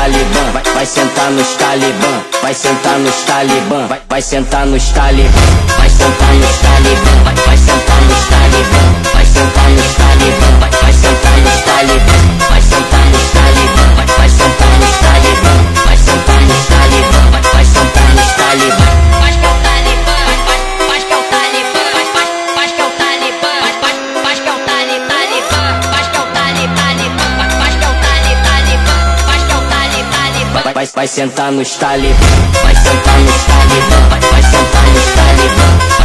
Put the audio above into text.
talibã, vai sentar nos talibã, vai sentar nos talibã, vai sentar nos talibã, vai sentar nos talibã, vai sentar nos talibã, vai sentar nos talibã, vai sentar nos talibã, vai sentar nos talibã, vai sentar nos talibã, vai sentar nos talibã, vai sentar nos talibã. Faz que é o talibã, faz que é o talibã, faz que é o talibã, faz que é o talibã, faz que é o talibã, faz que é o talibã, faz que é o talibã. Vai sentar nos talibã, vai sentar nos talibã, vai sentar nos talibã.